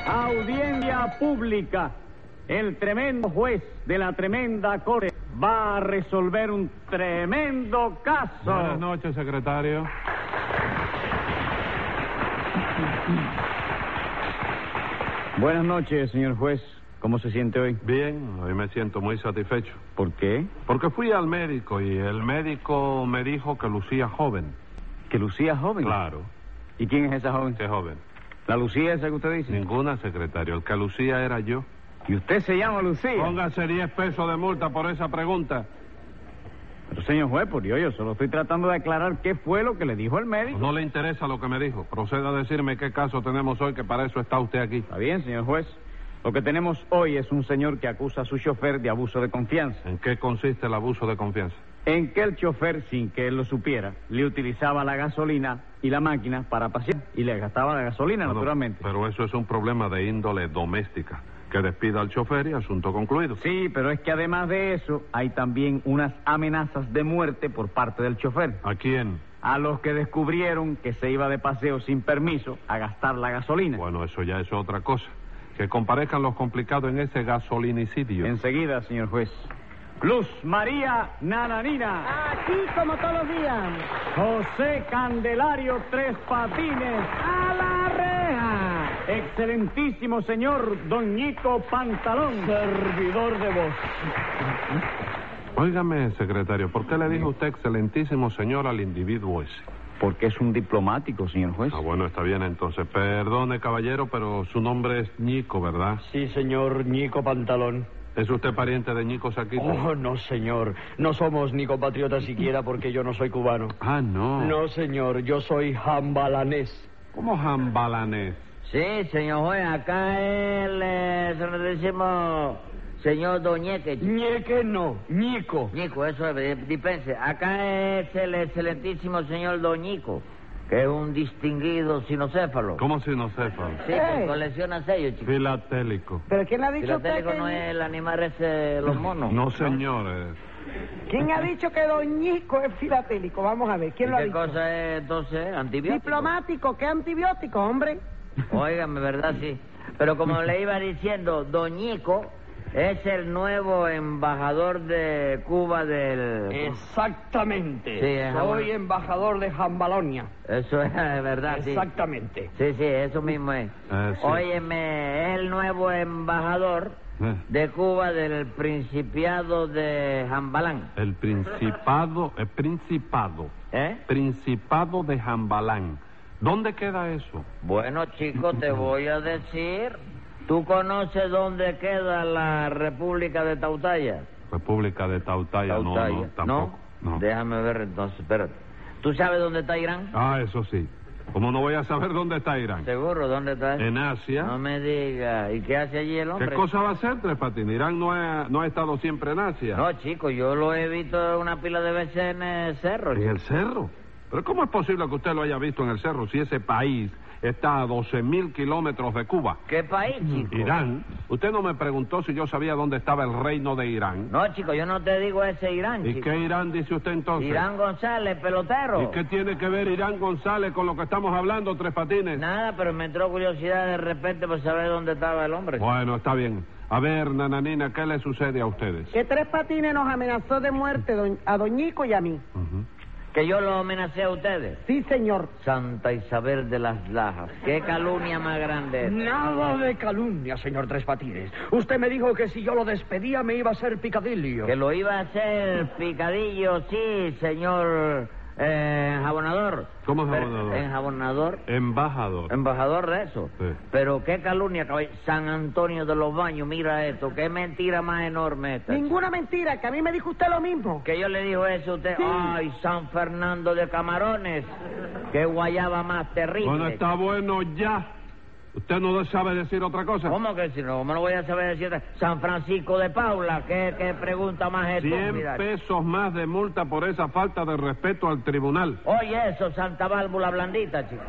Audiencia pública. El tremendo juez de la tremenda corte va a resolver un tremendo caso. Buenas noches, secretario. Buenas noches, señor juez. ¿Cómo se siente hoy? Bien, hoy me siento muy satisfecho. ¿Por qué? Porque fui al médico y el médico me dijo que lucía joven. ¿Que Lucía joven? Claro. ¿Y quién es esa joven? ¿Qué joven? ¿La Lucía esa que usted dice? Ninguna, secretario. El que lucía era yo. ¿Y usted se llama Lucía? Póngase 10 pesos de multa por esa pregunta. Pero, señor juez, por Dios, yo solo estoy tratando de aclarar qué fue lo que le dijo el médico. No le interesa lo que me dijo. Proceda a decirme qué caso tenemos hoy, que para eso está usted aquí. Está bien, señor juez. Lo que tenemos hoy es un señor que acusa a su chofer de abuso de confianza. ¿En qué consiste el abuso de confianza? En que el chofer, sin que él lo supiera, le utilizaba la gasolina y la máquina para pasear y le gastaba la gasolina, naturalmente. Pero eso es un problema de índole doméstica. Que despida al chofer y asunto concluido. Sí, pero es que además de eso, hay también unas amenazas de muerte por parte del chofer. ¿A quién? A los que descubrieron que se iba de paseo sin permiso a gastar la gasolina. Bueno, eso ya es otra cosa. Que comparezcan los complicados en ese gasolinicidio. Enseguida, señor juez. Luz María Nananina. Aquí como todos los días. José Candelario Tres Patines. ¡A la reja! Excelentísimo señor Doñico Pantalón. Servidor de voz. Óigame, secretario, ¿por qué le dijo usted excelentísimo señor al individuo ese? Porque es un diplomático, señor juez. Ah, bueno, está bien entonces. Perdone, caballero, pero su nombre es Ñico, ¿verdad? Sí, señor Ñico Pantalón. ¿Es usted pariente de Ñico Saquito? Oh, no, señor. No somos ni compatriotas siquiera porque yo no soy cubano. Ah, no. No, señor. Yo soy jambalanés. ¿Cómo jambalanés? Sí, señor juez, acá el excelentísimo señor Doñeque. Ñeque no, Ñico. Ñico, eso es, dispense. Acá es el excelentísimo señor Doñico, que es un distinguido sinocéfalo. ¿Cómo sinocéfalo? Sí, que colecciona sellos, chico. Filatélico. ¿Pero quién le ha dicho usted Filatélico que... no es el animal ese, los monos. No, señor. ¿Quién ha dicho que Don Ñico es filatélico? Vamos a ver, ¿quién lo ha ¿Qué dicho? cosa es entonces? ¿Antibiótico? Diplomático, ¿qué antibiótico, hombre? Óigame, ¿verdad? Sí. Pero como le iba diciendo, Doñico es el nuevo embajador de Cuba del... Exactamente. Sí, soy embajador de Jambalonia. Eso es verdad, sí. Exactamente. Sí, sí, eso mismo es. Sí. Óyeme, es el nuevo embajador de Cuba del Principado de Jambalán. El Principado, ¿Eh? Principado de Jambalán. ¿Dónde queda eso? Bueno, chico, te voy a decir. ¿Tú conoces dónde queda la República de Tautaya? República de Tautaya, no, tampoco. No. Déjame ver entonces, espérate. ¿Tú sabes dónde está Irán? Ah, eso sí. ¿Cómo no voy a saber dónde está Irán? ¿Seguro? ¿Dónde está? En Asia. No me digas. ¿Y qué hace allí el hombre? ¿Qué cosa va a hacer, Tres Patines? Irán no ha estado siempre en Asia. No, chico, yo lo he visto una pila de veces en el cerro. ¿En el cerro? ¿Pero cómo es posible que usted lo haya visto en el cerro si ese país está a 12.000 kilómetros de Cuba? ¿Qué país, chico? Irán. Usted no me preguntó si yo sabía dónde estaba el reino de Irán. No, chico, yo no te digo ese Irán, ¿Y chico. qué Irán dice usted entonces? Irán González, pelotero. ¿Y qué tiene que ver Irán González con lo que estamos hablando, Tres Patines? Nada, pero me entró curiosidad de repente por saber dónde estaba el hombre. Bueno, está bien. A ver, Nananina, ¿qué le sucede a ustedes? Que Tres Patines nos amenazó de muerte a Don Ñico y a mí. Que yo lo amenacé a ustedes. Sí, señor. Santa Isabel de las Lajas. ¿Qué calumnia más grande es? Nada de calumnia, señor Tres Patines. Usted me dijo que si yo lo despedía me iba a hacer picadillo. Que lo iba a hacer picadillo, sí, señor enjabonador. ¿Cómo enjabonador? Enjabonador. Embajador. Embajador de eso. Sí. Pero qué calumnia, caballero. San Antonio de los Baños, mira esto. Qué mentira más enorme esta. Ninguna mentira, que a mí me dijo usted lo mismo. Que yo le dijo eso a usted. Sí. Ay, San Fernando de Camarones. Qué guayaba más terrible. Bueno, está bueno ya. ¿Usted no sabe decir otra cosa? ¿Cómo que si no? ¿Cómo no voy a saber decir? San Francisco de Paula, ¿qué pregunta más es 100 pesos más de multa por esa falta de respeto al tribunal. Oye, eso, Santa Válvula Blandita, chico.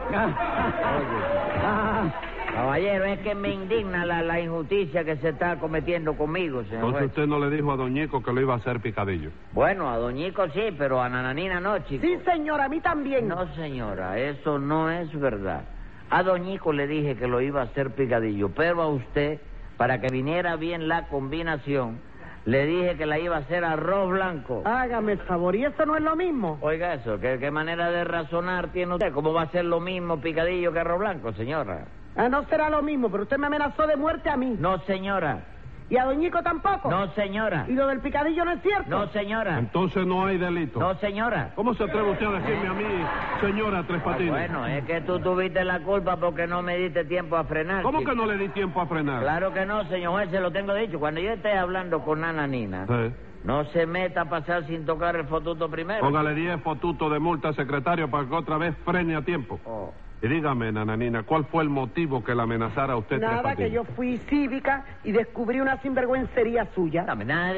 Oye, caballero, es que me indigna la injusticia que se está cometiendo conmigo, señor Entonces juez. usted no le dijo a Doñico que lo iba a hacer picadillo. Bueno, a Doñico sí, pero a Nananina no, chico. Sí, señor, a mí también. No, señora, eso no es verdad. A Doñico le dije que lo iba a hacer picadillo, pero a usted, para que viniera bien la combinación, le dije que la iba a hacer arroz blanco. Hágame el favor, ¿y eso no es lo mismo? Oiga eso, ¿qué manera de razonar tiene usted? ¿Cómo va a ser lo mismo picadillo que arroz blanco, señora? Ah, no será lo mismo, pero usted me amenazó de muerte a mí. No, señora. ¿Y a Doñico tampoco? No, señora. ¿Y lo del picadillo no es cierto? No, señora. Entonces no hay delito. No, señora. ¿Cómo se atreve usted a decirme a mí, señora Tres Patines? Bueno, es que tú tuviste la culpa porque no me diste tiempo a frenar. ¿Cómo chico. que no le di tiempo a frenar? Claro que no, señor juez, se lo tengo dicho. Cuando yo esté hablando con Nananina, Sí. no se meta a pasar sin tocar el fotuto primero. Póngale 10 fotutos de multa, secretario, para que otra vez frene a tiempo. Oh. Y dígame, Nananina, ¿cuál fue el motivo que la amenazara a usted, Tres Nada, Patines? que yo fui cívica y descubrí una sinvergüencería suya. No, nada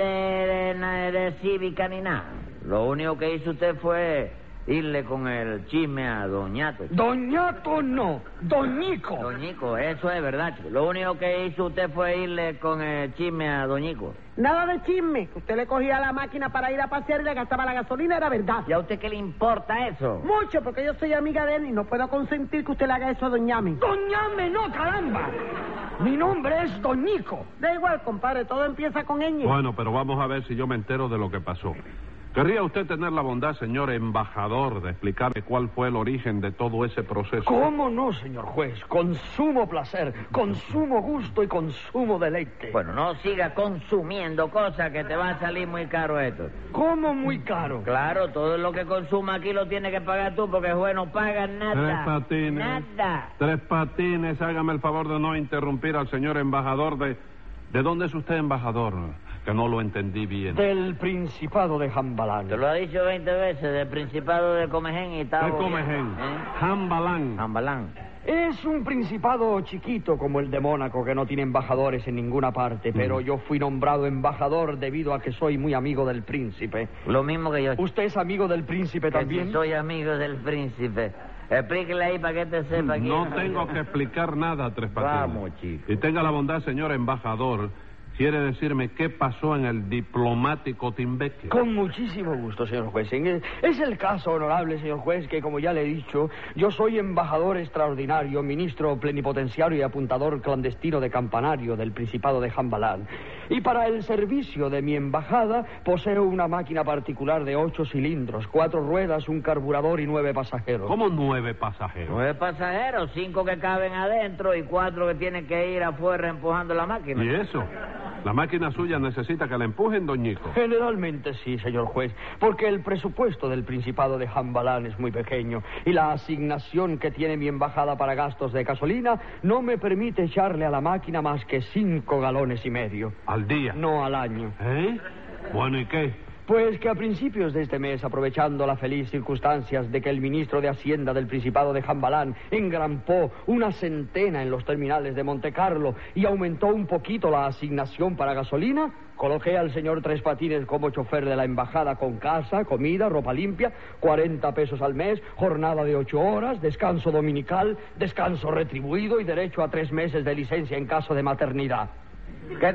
de cívica ni nada. Lo único que hizo usted fue irle con el chisme a Doñato. Doñato no, Doñico. Doñico, eso es verdad, chico. Lo único que hizo usted fue irle con el chisme a Doñico. Nada de chisme, que usted le cogía la máquina para ir a pasear y le gastaba la gasolina, era verdad. ¿Y a usted qué le importa eso? Mucho, porque yo soy amiga de él y no puedo consentir que usted le haga eso a Doñame. Doñame no, caramba. Mi nombre es Doñico. Da igual, compadre, todo empieza con ñ. Bueno, pero vamos a ver si yo me entero de lo que pasó. ¿Querría usted tener la bondad, señor embajador, de explicarme cuál fue el origen de todo ese proceso? ¿Cómo no, señor juez? Con sumo placer, con sumo gusto y con sumo deleite. Bueno, no siga consumiendo cosas que te va a salir muy caro esto. ¿Cómo muy caro? Claro, todo lo que consuma aquí lo tienes que pagar tú porque el juez no paga Tres nada. Patines. Nada. Tres Patines, hágame el favor de no interrumpir al señor embajador de... ¿De dónde es usted embajador? Que no lo entendí bien. Del Principado de Jambalán. Te lo ha dicho 20 veces, del Principado de Comején y tal. ¿Qué Comején? Jambalán. Jambalán. Es un principado chiquito como el de Mónaco, que no tiene embajadores en ninguna parte, pero yo fui nombrado embajador debido a que soy muy amigo del príncipe. Lo mismo que yo. ¿Usted es amigo del príncipe Que también? si soy amigo del príncipe. Explíquele ahí para que te sepa quién No es. tengo que explicar nada, Tres Patines. Vamos, chico. Y tenga la bondad, señor embajador, quiere decirme qué pasó en el diplomático Timbeque. Con muchísimo gusto, señor juez. Es el caso, honorable señor juez, que como ya le he dicho, yo soy embajador extraordinario, ministro plenipotenciario y apuntador clandestino de campanario del Principado de Jambalán. Y para el servicio de mi embajada poseo una máquina particular de 8 cilindros, 4 ruedas, un carburador y 9 pasajeros. ¿Cómo 9 pasajeros? 9 pasajeros, 5 que caben adentro y 4 que tienen que ir afuera empujando la máquina. ¿Y eso? ¿La máquina suya necesita que la empujen, Doñico? Generalmente sí, señor juez, porque el presupuesto del Principado de Jambalán es muy pequeño y la asignación que tiene mi embajada para gastos de gasolina no me permite echarle a la máquina más que 5 galones y medio. ¿Al día? No al año. ¿Eh? Bueno, ¿y qué? Pues que a principios de este mes, aprovechando las feliz circunstancias de que el ministro de Hacienda del Principado de Jambalán engrampó una centena en los terminales de Montecarlo y aumentó un poquito la asignación para gasolina, coloqué al señor Tres Patines como chofer de la embajada con casa, comida, ropa limpia, 40 pesos al mes, jornada de 8 horas, descanso dominical, descanso retribuido y derecho a 3 meses de licencia en caso de maternidad. ¿Qué?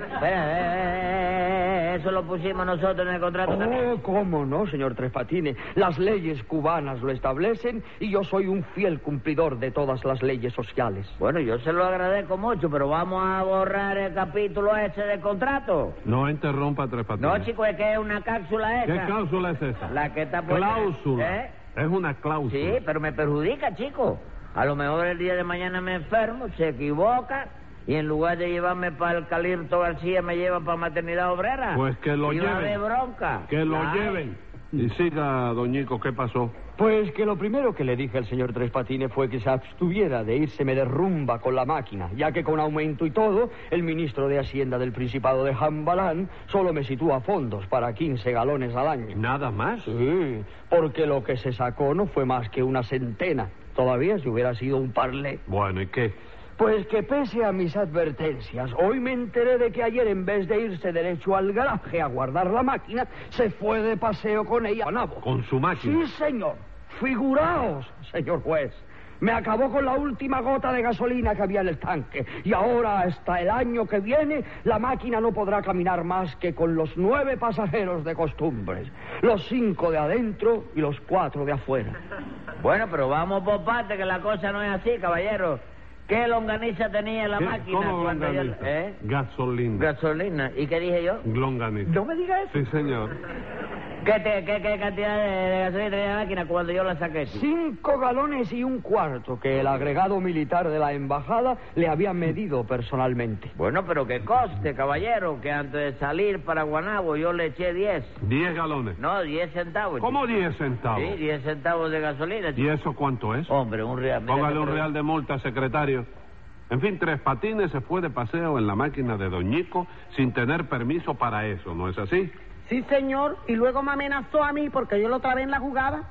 Espera, eso lo pusimos nosotros en el contrato también. Oh, cómo no, señor Tres Patines. Las leyes cubanas lo establecen y yo soy un fiel cumplidor de todas las leyes sociales. Bueno, yo se lo agradezco mucho, pero vamos a borrar el capítulo ese del contrato. No interrumpa, Tres Patines. No, chico, es que es una cápsula esa. ¿Qué cláusula es esa? La que está puesta. Cláusula. ¿Eh? Es una cláusula. Sí, pero me perjudica, chico. A lo mejor el día de mañana me enfermo, se equivoca y en lugar de llevarme para el Calirto García me llevan para Maternidad Obrera. Pues que lo y va a haber lleven. bronca. Que lo Ay. lleven. Y siga, Doñico, ¿qué pasó? Pues que lo primero que le dije al señor Tres Patines fue que se abstuviera de írseme de rumba con la máquina, ya que con aumento y todo, el ministro de Hacienda del Principado de Jambalán solo me sitúa fondos para 15 galones al año. ¿Nada más? Sí, porque lo que se sacó no fue más que una centena. Todavía si hubiera sido un parlé. Bueno, ¿y qué? Pues que pese a mis advertencias, hoy me enteré de que ayer en vez de irse derecho al garaje a guardar la máquina, se fue de paseo con ella a Nabo. Con su máquina. Sí, señor. Figuraos, señor juez. Me acabó con la última gota de gasolina que había en el tanque. Y ahora, hasta el año que viene, la máquina no podrá caminar más que con los 9 pasajeros de costumbres. Los 5 de adentro y los 4 de afuera. Bueno, pero vamos por parte, que la cosa no es así, caballero. ¿Qué longaniza tenía la máquina? ¿Cómo cuando yo- longaniza? ¿Eh? Gasolina. Gasolina. ¿Y qué dije yo? Longaniza. No me diga eso. Sí, señor. ¿Qué cantidad de gasolina tenía la máquina cuando yo la saqué? 5 galones y un cuarto que el agregado militar de la embajada le había medido personalmente. Bueno, pero que coste, caballero, que antes de salir para Guanabo yo le eché 10. 10 galones. No, 10 centavos. ¿Cómo 10 centavos? Sí, 10 centavos de gasolina. ¿Y eso cuánto es? Hombre, un real. Mira Póngale que un pero- real de multa, secretario. En fin, Tres Patines se fue de paseo en la máquina de Doñico sin tener permiso para eso, ¿no es así? Sí, señor, y luego me amenazó a mí porque yo lo trabé en la jugada.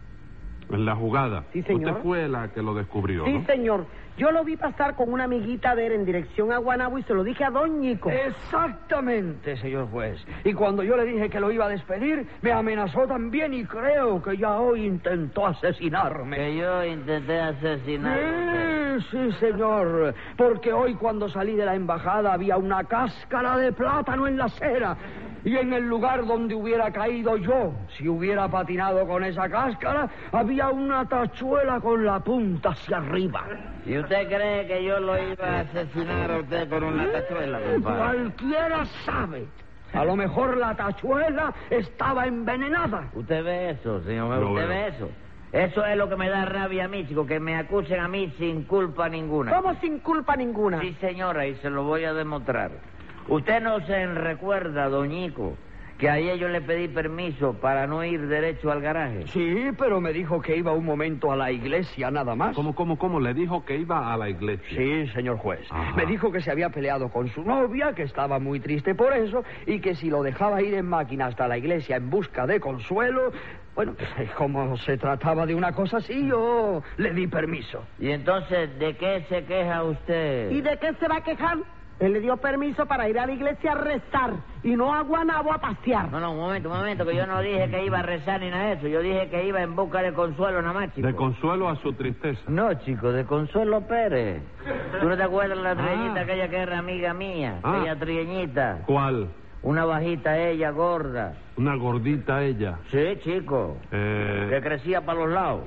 En la jugada. Sí, señor. Usted fue la que lo descubrió, Sí, ¿no? señor. Yo lo vi pasar con una amiguita de él en dirección a Guanabo y se lo dije a Don Ñico. Exactamente, señor juez. Y cuando yo le dije que lo iba a despedir, me amenazó también y creo que ya hoy intentó asesinarme. Que yo intenté asesinar. Sí, señor. Porque hoy cuando salí de la embajada había una cáscara de plátano en la acera. Y en el lugar donde hubiera caído yo, si hubiera patinado con esa cáscara, había una tachuela con la punta hacia arriba. ¿Y usted cree que yo lo iba a asesinar a usted con una tachuela, compadre? Cualquiera sabe. A lo mejor la tachuela estaba envenenada. ¿Usted ve eso, señor? Lo ¿Usted veo. ve eso? Eso es lo que me da rabia a mí, chico, que me acusen a mí sin culpa ninguna. ¿Cómo sin culpa ninguna? Sí, señora, y se lo voy a demostrar. Usted no se recuerda, doñico, que ayer yo le pedí permiso para no ir derecho al garaje. Sí, pero me dijo que iba un momento a la iglesia nada más. ¿Cómo? Le dijo que iba a la iglesia. Sí, señor juez. Ajá. Me dijo que se había peleado con su novia, que estaba muy triste por eso, y que si lo dejaba ir en máquina hasta la iglesia en busca de consuelo... Bueno, pues, como se trataba de una cosa así, yo le di permiso. Y entonces, ¿de qué se queja usted? ¿Y de qué se va a quejar? Él le dio permiso para ir a la iglesia a rezar y no a Guanabo a pasear. No, un momento, que yo no dije que iba a rezar ni nada de eso. Yo dije que iba en busca de consuelo nada más, chico. De consuelo a su tristeza. No, chico, de Consuelo Pérez. ¿Tú no te acuerdas de la trieñita aquella que era amiga mía? Ah. Aquella trieñita. ¿Cuál? Una bajita ella, gorda. Una gordita ella. Sí, chico. Que crecía para los lados.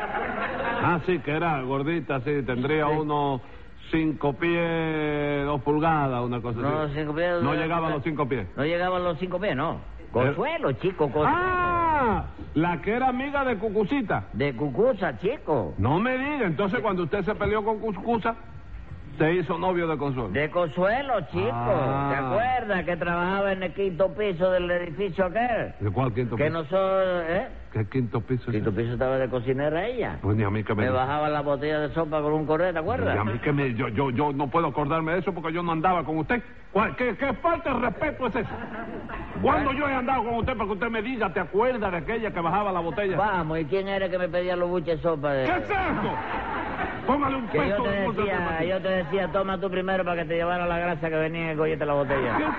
Sí, que era gordita, sí. Tendría Sí. unos 5 pies, 2 pulgadas, una cosa No, así. 5 pies. No llegaba a los 5 pies. No llegaba a los 5 pies, no. Consuelo, chico, ¡Ah! La que era amiga de Cucucita. De Cucusa, chico. No me diga, entonces cuando usted se peleó con Cucusa, se hizo novio de Consuelo. De Consuelo, chico. Ah. ¿Te acuerdas que trabajaba en el 5º piso del edificio aquel? ¿De cuál quinto Que piso? nosotros, ¿Qué quinto piso es Quinto ese? piso estaba de cocinera ella. Pues ni a mí que me... Me bajaba la botella de sopa con un correo, ¿te acuerdas? Ni a mí que me... Yo no puedo acordarme de eso porque yo no andaba con usted. ¿Qué falta de respeto es eso? ¿Cuándo yo he andado con usted para que usted me diga, te acuerdas de aquella que bajaba la botella? Vamos, ¿y quién era que me pedía los buches de sopa? ¿Qué es eso? Póngale un Que peso yo de multa. te decía, toma tú primero para que te llevara la grasa que venía en el gollete de la ¿Qué botella. es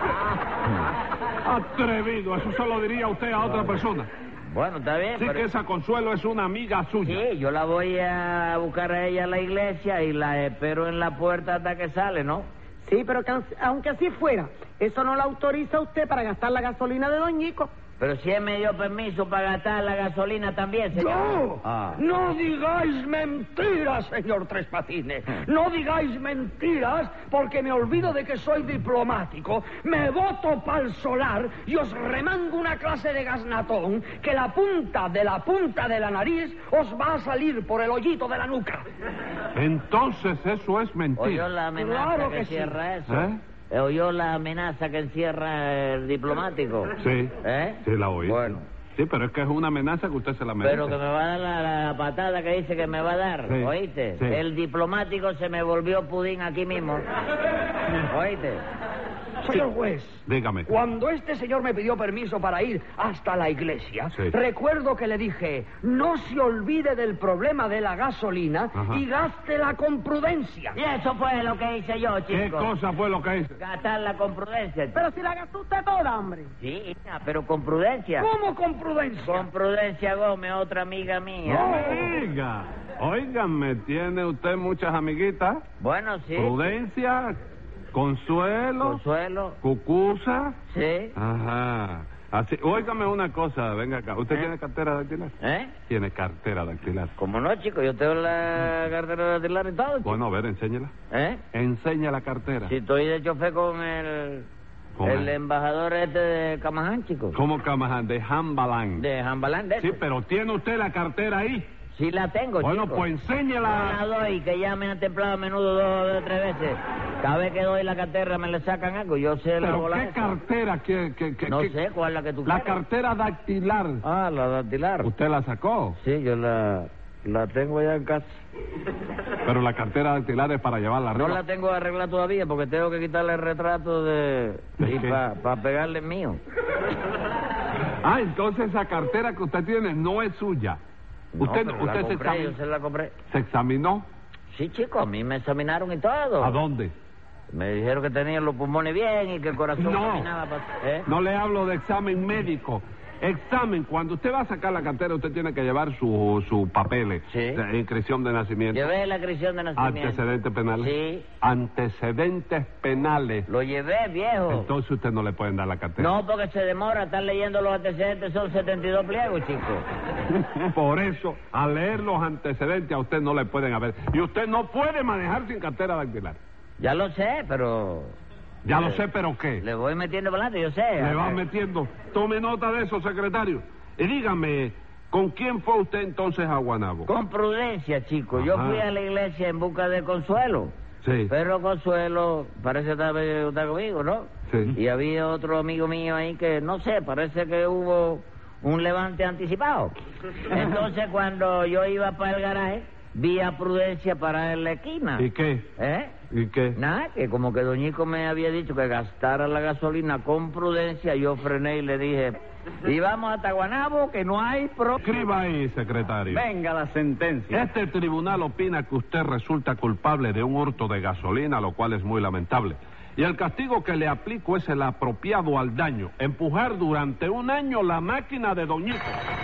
eso? Atrevido, eso se lo diría usted a otra persona. Bueno, está bien, Sí pero... que esa Consuelo es una amiga suya. Sí, yo la voy a buscar a ella a la iglesia y la espero en la puerta hasta que sale, ¿no? Sí, pero que, aunque así fuera, eso no lo autoriza usted para gastar la gasolina de Don Ñico. Pero si él me dio permiso para gastar la gasolina también, señor. ¡No! Ah. No digáis mentiras, señor Tres Patines. No digáis mentiras porque me olvido de que soy diplomático. Me boto pa'l solar y os remango una clase de gasnatón que la punta de la nariz os va a salir por el hoyito de la nuca. Entonces eso es mentira. ¿Oyó la amenaza Claro que que sí. encierra eso? ¿Eh? ¿Oyó la amenaza que encierra el diplomático? Sí. ¿Eh? Sí, la oí. Bueno. Sí, pero es que es una amenaza que usted se la merece. Pero que me va a dar la patada que dice que me va a dar, Sí, ¿oíste? sí. El diplomático se me volvió pudín aquí mismo, ¿oíste? Señor juez, Dígame. cuando este señor me pidió permiso para ir hasta la iglesia, Sí. recuerdo que le dije, no se olvide del problema de la gasolina Ajá. y gástela con prudencia. Y eso fue lo que hice yo, ¿Qué chico. cosa fue lo que hice? Gastarla con prudencia. Pero si la gastó usted toda, hombre. Sí, hija, pero con prudencia. ¿Cómo con prudencia? Con Prudencia Gómez, otra amiga mía. No me diga. Óigame, ¿tiene usted muchas amiguitas? Bueno, sí. Prudencia, Consuelo, Consuelo. Cucusa. Sí. Ajá. Así, óigame una cosa, venga acá. ¿Usted tiene cartera dactilar? Tiene cartera dactilar. ¿Cómo no, chico? Yo tengo la cartera dactilar y todo, chico. Bueno, a ver, enséñela. Enseña la cartera. Si estoy de chofer con el embajador de Camaján, chico. ¿Cómo Camaján? De Jambalán. De Jambalán, de Sí, eso. pero ¿tiene usted la cartera ahí? Sí la tengo, Bueno, chico. pues enséñela. No la doy, que ya me han templado a menudo 2 o 3 veces. Cada vez que doy la cartera me le sacan algo. Yo sé la ¿Pero bola qué esa. cartera? No sé cuál es la que tú La quieres. cartera dactilar. Ah, la dactilar. ¿Usted la sacó? Sí, yo la tengo ya en casa. Pero la cartera dactilar es para llevarla arriba. No la tengo arreglada todavía porque tengo que quitarle el retrato ¿De y qué? para pegarle el mío. Ah, entonces esa cartera que usted tiene no es suya. No, Usted pero la se compré, examinó. yo se la compré. ¿Se examinó? Sí, chico, a mí me examinaron y todo. ¿A dónde? Me dijeron que tenía los pulmones bien y que el corazón No. caminaba para... No le hablo de examen médico. Examen, cuando usted va a sacar la cartera, usted tiene que llevar sus papeles. Sí. De inscripción de nacimiento. Llevé la inscripción de nacimiento. Antecedentes penales. Sí. Antecedentes penales. Lo llevé, viejo. Entonces usted no le pueden dar la cartera. No, porque se demora. Estar leyendo los antecedentes son 72 pliegos, chico. Por eso, al leer los antecedentes a usted no le pueden haber. Y usted no puede manejar sin cartera dactilar. Ya lo sé, pero... Ya lo sé, pero ¿qué? Le voy metiendo para adelante, yo sé. Le va metiendo. Tome nota de eso, secretario. Y dígame, ¿con quién fue usted entonces a Guanabo? Con prudencia, chico. Yo Ajá. fui a la iglesia en busca de Consuelo. Sí. Pero Consuelo, parece que está conmigo, ¿no? Sí. Y había otro amigo mío ahí que, no sé, parece que hubo un levante anticipado. Entonces, cuando yo iba para el garaje, vi a Prudencia parar en la esquina. ¿Y qué? ¿Y qué? Nada, que como que Doñico me había dicho que gastara la gasolina con prudencia, yo frené y le dije, y vamos hasta Guanabo, que no hay Escriba ahí, secretario. Venga la sentencia. Este tribunal opina que usted resulta culpable de un hurto de gasolina, lo cual es muy lamentable. Y el castigo que le aplico es el apropiado al daño, empujar durante 1 año la máquina de Doñico.